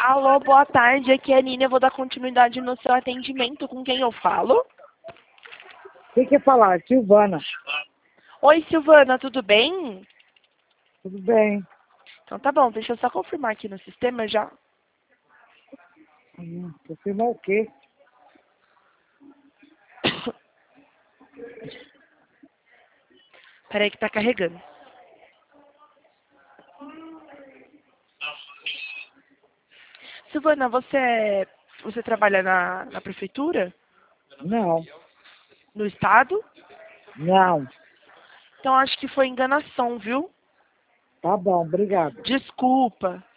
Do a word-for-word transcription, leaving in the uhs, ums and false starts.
Alô, boa tarde, aqui é a Nina, eu vou dar continuidade no seu atendimento, com quem eu falo? Quem quer falar? Silvana. Oi, Silvana, tudo bem? Tudo bem? Então tá bom, deixa eu só confirmar aqui no sistema já. Hum, confirmar o quê? Peraí que tá carregando. Silvana, você, é- você trabalha na, na prefeitura? Não, No estado? não. Então acho que foi enganação, viu? Tá bom, obrigado. Desculpa.